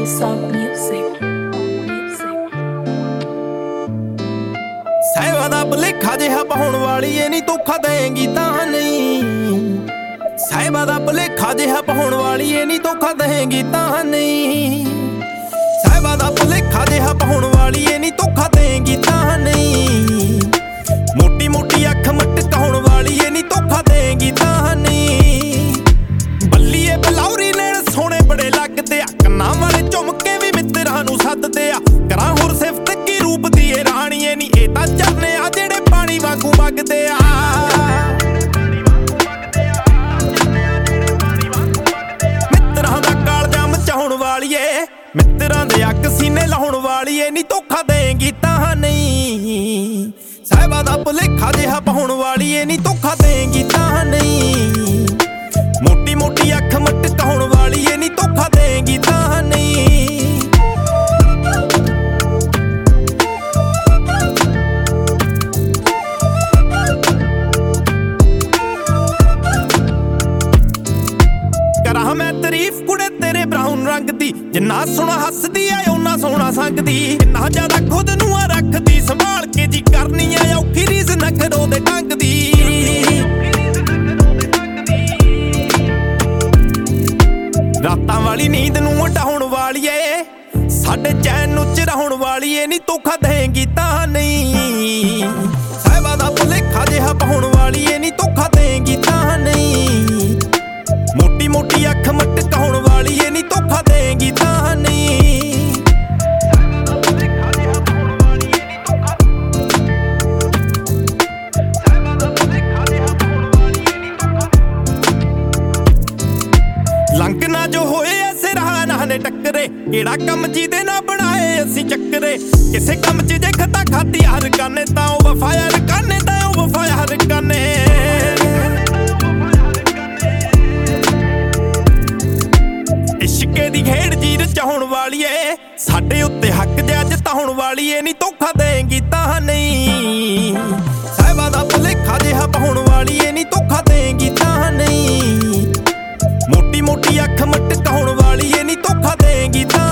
Sub music. ਸਹਿਵਾ ਦਾ ਭੁਲੇਖਾ ਜਿਹਾ ਪਾਉਣ ਵਾਲੀ ਏ ਨੀ ਧੋਖਾ ਦੇਂਗੀ ਤਾਂ ਨਹੀਂ। ਸਹਿਵਾ ਦਾ ਭੁਲੇਖਾ ਜਿਹਾ ਪਾਉਣ ਵਾਲੀ ਏ ਨੀ ਧੋਖਾ ਦੇਂਗੀ ਤਾਂ ਨਹੀਂ। ਸਹਿਵਾ ਦਾ ਭੁਲੇਖਾ ਜਿਹਾ ਪਾਉਣ ਵਾਲੀ ਏ ਨੀ ਧੋਖਾ ਦੇਂਗੀ ਤਾਂ ਨਹੀਂ। ਮੋਟੀ ਮੋਟੀ ਅੱਖ ਮਟਕਾਉਣ ਵਾਲੀ ਏ ਨੀ ਧੋਖਾ ਦੇਂਗੀ ਤਾਂ ਨਹੀਂ। ਬੱਲੀਏ ਬਲੌਰੀ ਨੈਣ ਸੋਹਣੇ ਬੜੇ ਲੱਗਦੇ ਆ, ਕੰਨਾਂ ਵਾਲੇ ਝੁਮਕੇ ਵੀ ਮਿੱਤਰਾਂ ਨੂੰ ਸੱਦਦੇ ਆ। ਕਰਾਂ ਹੋਰ ਸਿਫਤ ਕੀ ਰੂਪ ਦੀ ਏ ਰਾਣੀਏ ਨੀ, ਇਹ ਤਾਂ ਝਰਨੇ ਆ ਜਿਹੜੇ ਪਾਣੀ ਵਾਂਗੂ ਵਗਦੇ ਆ। ਮਿੱਤਰਾਂ ਦਾ ਕਾਲਜਾ ਮਚਾਉਣ ਵਾਲੀਏ, ਮਿੱਤਰਾਂ ਦੇ ਅੱਗ ਸੀਨੇ ਲਾਉਣ ਵਾਲੀਏ ਨੀ ਧੋਖਾ ਦੇਂਗੀ ਤਾਂ ਨਹੀਂ। ਸਹਿਬਾ ਦਾ ਭੁਲੇਖਾ ਜਿਹਾ ਪਾਉਣ ਵਾਲੀਏ ਨੀ ਧੋਖਾ ਦੇਂਗੀ ਤਾਂ ਨਹੀਂ। ਮੋਟੀ ਮੋਟੀ ਅੱਖ ਮਟਕਾਉਣ ਵਾਲੀਏ ਨੀ ਧੋਖਾ ਦੇਂਗੀ ਤਾਂ ਨਹੀਂ। ਕਰਾਂ ਮੈਂ ਤਾਰੀਫ ਕੁੜੇ ਤੇਰੇ ਬਰਾਊਨ ਰੰਗ ਦੀ, ਜਿੰਨਾ ਸੋਹਣਾ ਹੱਸਦੀ ਐ ਓਨਾ ਸੋਹਣਾ ਸੰਗਦੀ। ਇੰਨਾ ਜ਼ਿਆਦਾ ਖੁਦ ਨੂੰ ਆ ਰੱਖਦੀ ਸੰਭਾਲ ਕੇ, ਜੀ ਕਰਨੀ ਐ ਔਖੀ ਰੀਸ ਨਖਰੋ ਦੇ ਢੰਗ ਦੀ। ਰਾਤਾਂ ਵਾਲੀ ਨੀਂਦ ਨੂੰ ਉਡਾਉਣ ਵਾਲੀਏ, ਸਾਡੇ ਚੈਨ ਨੂੰ ਚਿਰਾਉਣ ਵਾਲੀਏ ਨੀ ਧੋਖਾ ਦੇਂਗੀ ਤਾਂ ਨਹੀਂ। ਸਹਿਬਾ ਦਾ ਭੁਲੇਖਾ ਜਿਹਾ ਪਾਉਣ ਵਾਲੀਏ ਨੀ ਧੋਖਾ ਦੇਂਗੀ ਤਾਂ ਨਹੀਂ। ਮੋਟੀ ਮੋਟੀ ਅੱਖ ਮਟਕਾਉਣ ਵਾਲੀਏ ਨੀ ਧੋਖਾ ਦੇਂਗੀ ਤਾਂ ਨਹੀਂ। ਲੰਘ ਨਾ ਜੋ ਹੋਏ ਐਸੇ ਰਾਹ ਨਾ ਨੇ ਟੱਕਰੇ, ਕਿਹੜਾ ਕੰਮ ਜਿਹਦੇ ਨਾ ਬਣਾਏ ਅਸੀਂ ਚੱਕਰੇ। ਕਿਸੇ ਕੰਮ 'ਚ ਜੇ ਖਤਾ ਖਾਤੀ ਹਰ ਕਾਨੇ, ਤਾਂ ਉਹ ਵਫਾ ਯਾਰ ਕਾਨੇ, ਤਾਂ ਉਹ ਵਫਾ ਯਾਰ ਕਾਨੇ। ਇਸ਼ਕੇ ਦੀ ਖੇਡ ਜੀ ਰਚਾਉਣ ਵਾਲੀਏ, ਸਾਡੇ ਉੱਤੇ ਹੱਕ ਜਿਹਾ ਜਤਾਉਣ ਵਾਲੀਏ ਨੀ ਧੋਖਾ ਦੇਂਗੀ ਤਾਂ ਨਹੀਂ। ਸਹਿਬਾ ਦਾ ਭੁਲੇਖਾ ਜਿਹਾ ਪਾਉਣ ਵਾਲੀਏ ਨੀ ਧੋਖਾ ਦੇਂਗੀ ਤਾਂ ਨਹੀਂ। ਮੋਟੀ ਮੋਟੀ ਅੱਖ ਮਟਕਾਉਣ ਵਾਲੀਏ ਨੀ ਧੋਖਾ ਦੇਂਗੀ ਤਾਂ